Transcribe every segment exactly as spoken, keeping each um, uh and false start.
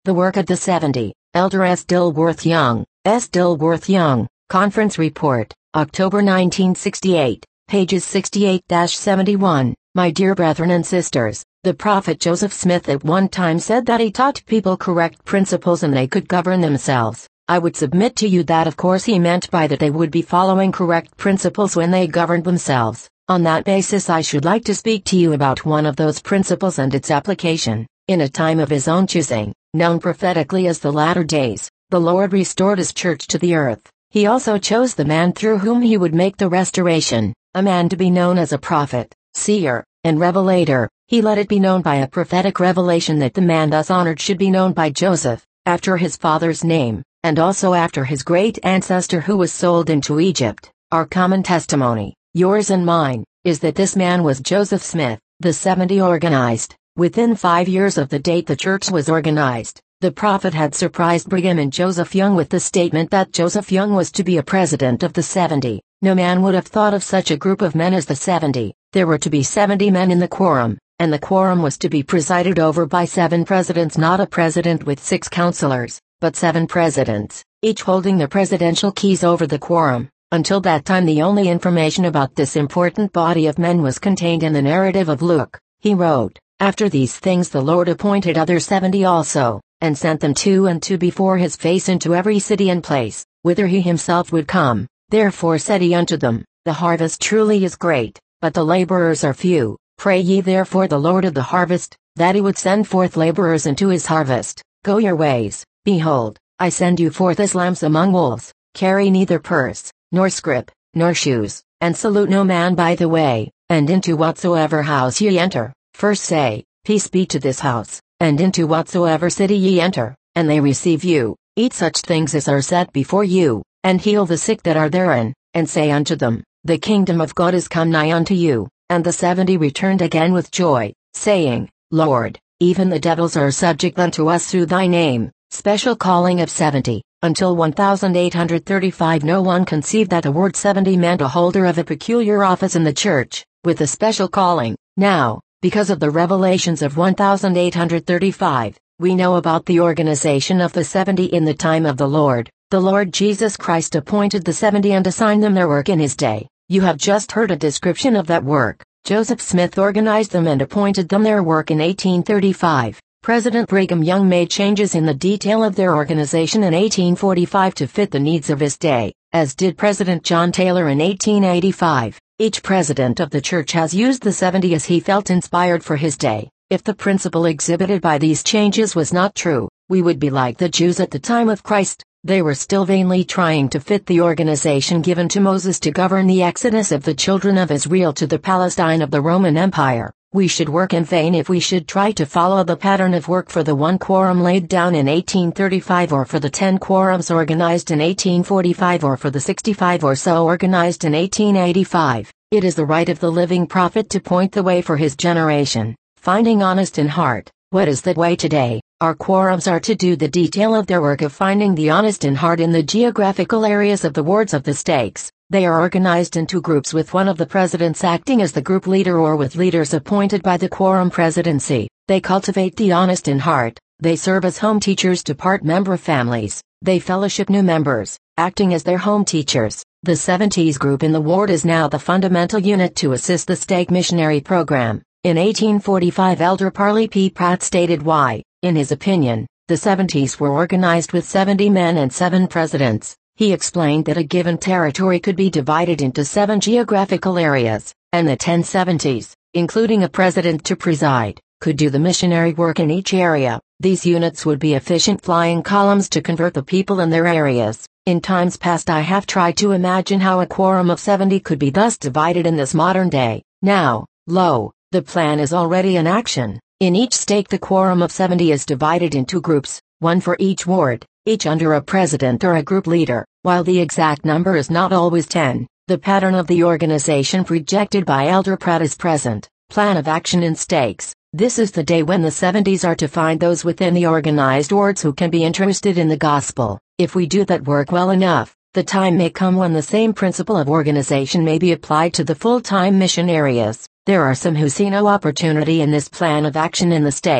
The Work of the seventy, Elder S. Dilworth Young, S. Dilworth Young, Conference Report, October nineteen sixty-eight, pages sixty-eight to seventy-one. My dear brethren and sisters, the prophet Joseph Smith at one time said that he taught people correct principles and they could govern themselves. I would submit to you that of course he meant by that they would be following correct principles when they governed themselves. On that basis I should like to speak to you about one of those principles and its application. In a time of his own choosing, known prophetically as the latter days, the Lord restored his church to the earth. He also chose the man through whom he would make the restoration, a man to be known as a prophet, seer, and revelator. He let it be known by a prophetic revelation that the man thus honored should be known by Joseph, after his father's name, and also after his great ancestor who was sold into Egypt. Our common testimony, yours and mine, is that this man was Joseph Smith. The seventy organized. Within five years of the date the church was organized, the prophet had surprised Brigham and Joseph Young with the statement that Joseph Young was to be a president of the seventy. No man would have thought of such a group of men as the seventy. There were to be seventy men in the quorum, and the quorum was to be presided over by seven presidents, not a president with six counselors, but seven presidents, each holding the presidential keys over the quorum. Until that time the only information about this important body of men was contained in the narrative of Luke. He wrote, "After these things the Lord appointed other seventy also, and sent them two and two before his face into every city and place, whither he himself would come. Therefore said he unto them, The harvest truly is great, but the laborers are few. Pray ye therefore the Lord of the harvest, that he would send forth laborers into his harvest. Go your ways, behold, I send you forth as lambs among wolves. Carry neither purse, nor scrip, nor shoes, and salute no man by the way, and into whatsoever house ye enter, first say, Peace be to this house, and into whatsoever city ye enter, and they receive you, eat such things as are set before you, and heal the sick that are therein, and say unto them, The kingdom of God is come nigh unto you. And the seventy returned again with joy, saying, Lord, even the devils are subject unto us through thy name. Special calling of seventy. Until eighteen thirty-five no one conceived that the word seventy meant a holder of a peculiar office in the church, with a special calling. Now, because of the revelations of eighteen thirty-five, we know about the organization of the seventy in the time of the Lord. The Lord Jesus Christ appointed the seventy and assigned them their work in his day. You have just heard a description of that work. Joseph Smith organized them and appointed them their work in eighteen thirty-five. President Brigham Young made changes in the detail of their organization in eighteen forty-five to fit the needs of his day, as did President John Taylor in eighteen eighty-five. Each president of the church has used the seventy as he felt inspired for his day. If the principle exhibited by these changes was not true, we would be like the Jews at the time of Christ. They were still vainly trying to fit the organization given to Moses to govern the exodus of the children of Israel to the Palestine of the Roman Empire. We should work in vain if we should try to follow the pattern of work for the one quorum laid down in eighteen thirty-five or for the ten quorums organized in eighteen forty-five or for the sixty-five or so organized in eighteen eighty-five. It is the right of the living prophet to point the way for his generation, finding honest in heart. What is that way today? Our quorums are to do the detail of their work of finding the honest in heart in the geographical areas of the wards of the stakes. They are organized into groups with one of the presidents acting as the group leader or with leaders appointed by the quorum presidency. They cultivate the honest in heart. They serve as home teachers to part-member families. They fellowship new members, acting as their home teachers. The seventies group in the ward is now the fundamental unit to assist the stake missionary program. In eighteen forty-five Elder Parley P. Pratt stated why, in his opinion, the seventies were organized with seventy men and seven presidents. He explained that a given territory could be divided into seven geographical areas, and the ten seventies, including a president to preside, could do the missionary work in each area. These units would be efficient flying columns to convert the people in their areas. In times past I have tried to imagine how a quorum of seventy could be thus divided in this modern day. Now, lo, the plan is already in action. In each stake the quorum of seventy is divided into groups, one for each ward, each under a president or a group leader. While the exact number is not always ten, the pattern of the organization projected by Elder Pratt is present. Plan of action in stakes. This is the day when the seventies are to find those within the organized wards who can be interested in the gospel. If we do that work well enough, the time may come when the same principle of organization may be applied to the full-time mission areas. There are some who see no opportunity in this plan of action in the stakes.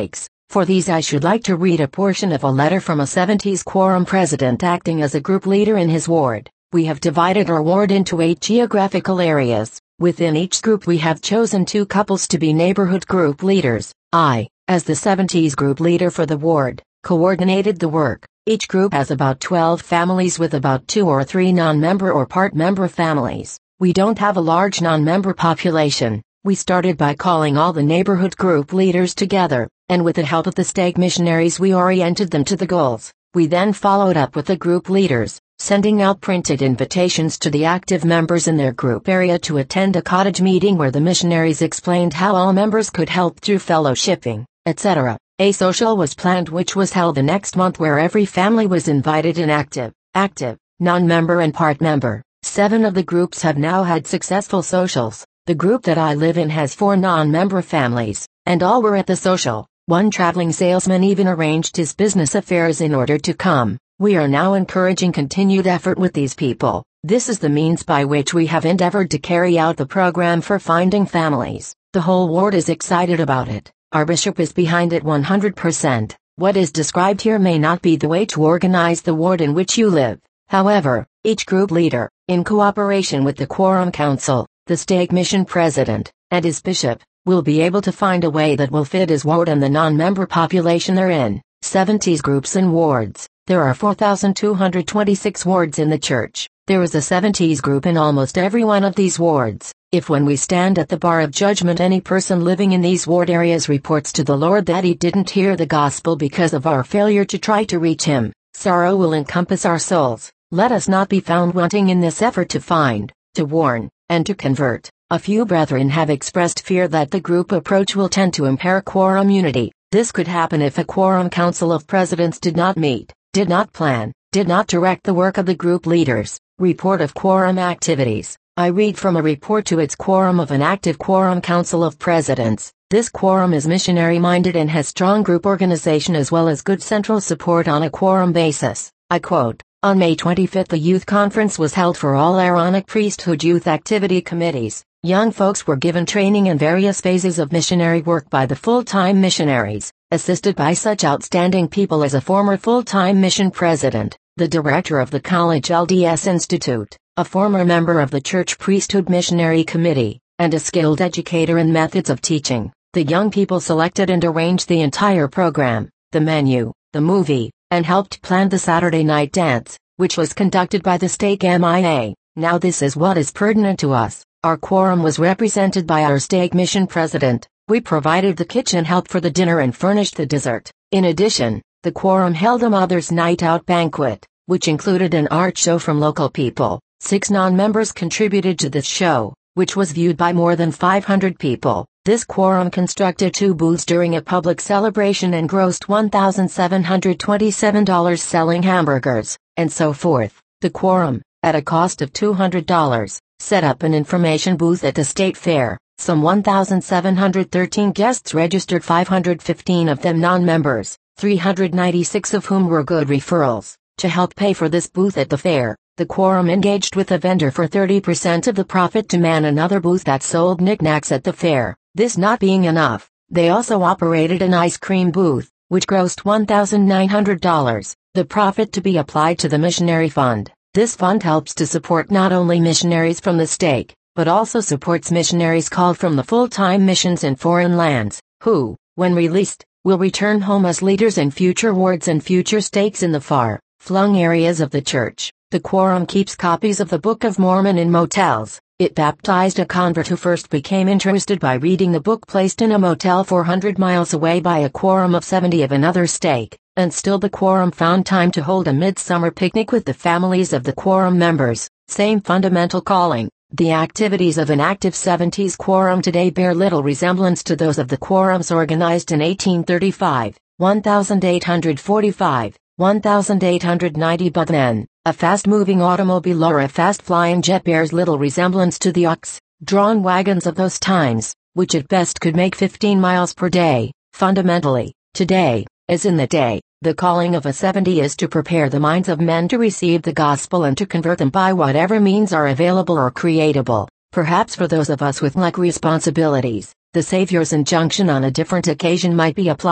For these I should like to read a portion of a letter from a seventies quorum president acting as a group leader in his ward. We have divided our ward into eight geographical areas. Within each group we have chosen two couples to be neighborhood group leaders. I, as the seventies group leader for the ward, coordinated the work. Each group has about twelve families with about two or three non-member or part-member families. We don't have a large non-member population. We started by calling all the neighborhood group leaders together, and with the help of the stake missionaries we oriented them to the goals. We then followed up with the group leaders, sending out printed invitations to the active members in their group area to attend a cottage meeting where the missionaries explained how all members could help through fellowshipping, et cetera. A social was planned which was held the next month where every family was invited in active, active, non-member and part-member. Seven of the groups have now had successful socials. The group that I live in has four non-member families, and all were at the social. One traveling salesman even arranged his business affairs in order to come. We are now encouraging continued effort with these people. This is the means by which we have endeavored to carry out the program for finding families. The whole ward is excited about it. Our bishop is behind it one hundred percent. What is described here may not be the way to organize the ward in which you live. However, each group leader, in cooperation with the Quorum Council, the stake mission president, and his bishop, will be able to find a way that will fit his ward and the non-member population therein. seventies groups and wards. There are four thousand two hundred twenty-six wards in the church. There is a seventies group in almost every one of these wards. If when we stand at the bar of judgment any person living in these ward areas reports to the Lord that he didn't hear the gospel because of our failure to try to reach him, sorrow will encompass our souls. Let us not be found wanting in this effort to find, to warn, and to convert. A few brethren have expressed fear that the group approach will tend to impair quorum unity. This could happen if a quorum council of presidents did not meet, did not plan, did not direct the work of the group leaders. Report of quorum activities. I read from a report to its quorum of an active quorum council of presidents. This quorum is missionary-minded and has strong group organization as well as good central support on a quorum basis. I quote, on May twenty-fifth the youth conference was held for all Aaronic priesthood youth activity committees. Young folks were given training in various phases of missionary work by the full-time missionaries, assisted by such outstanding people as a former full-time mission president, the director of the college L D S Institute, a former member of the church priesthood missionary committee, and a skilled educator in methods of teaching. The young people selected and arranged the entire program, the menu, the movie, and helped plan the Saturday night dance, which was conducted by the stake M I A. Now this is what is pertinent to us. Our quorum was represented by our stake mission president. We provided the kitchen help for the dinner and furnished the dessert. In addition, the quorum held a Mother's Night Out banquet, which included an art show from local people. Six non-members contributed to this show, which was viewed by more than five hundred people. This quorum constructed two booths during a public celebration and grossed one thousand seven hundred twenty-seven dollars selling hamburgers, and so forth. The quorum, at a cost of two hundred dollars, set up an information booth at the state fair. Some one thousand seven hundred thirteen guests registered, five hundred fifteen of them non-members, three hundred ninety-six of whom were good referrals. To help pay for this booth at the fair, the quorum engaged with a vendor for thirty percent of the profit to man another booth that sold knickknacks at the fair. This not being enough, they also operated an ice cream booth, which grossed one thousand nine hundred dollars, the profit to be applied to the missionary fund. This fund helps to support not only missionaries from the stake, but also supports missionaries called from the full-time missions in foreign lands, who, when released, will return home as leaders in future wards and future stakes in the far-flung areas of the church. The quorum keeps copies of the Book of Mormon in motels. It baptized a convert who first became interested by reading the book placed in a motel four hundred miles away by a quorum of seventy of another stake, and still the quorum found time to hold a midsummer picnic with the families of the quorum members. Same fundamental calling. The activities of an active seventies quorum today bear little resemblance to those of the quorums organized in eighteen thirty-five, eighteen forty-five, eighteen ninety, but then, a fast-moving automobile or a fast-flying jet bears little resemblance to the ox-drawn wagons of those times, which at best could make fifteen miles per day. Fundamentally, today, as in the day, the calling of a seventy is to prepare the minds of men to receive the gospel and to convert them by whatever means are available or creatable. Perhaps for those of us with like responsibilities, the Savior's injunction on a different occasion might be applied.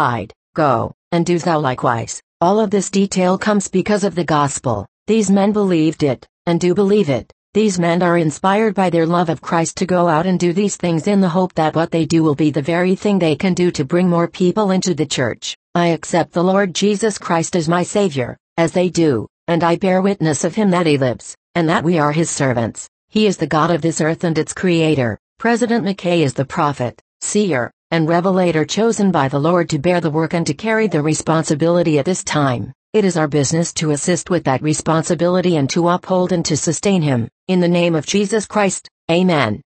Go, and do thou likewise. All of this detail comes because of the gospel. These men believed it, and do believe it. These men are inspired by their love of Christ to go out and do these things in the hope that what they do will be the very thing they can do to bring more people into the church. I accept the Lord Jesus Christ as my Savior, as they do, and I bear witness of Him that He lives, and that we are His servants. He is the God of this earth and its creator. President McKay is the prophet, seer, and revelator chosen by the Lord to bear the work and to carry the responsibility at this time. It is our business to assist with that responsibility and to uphold and to sustain him. In the name of Jesus Christ, Amen.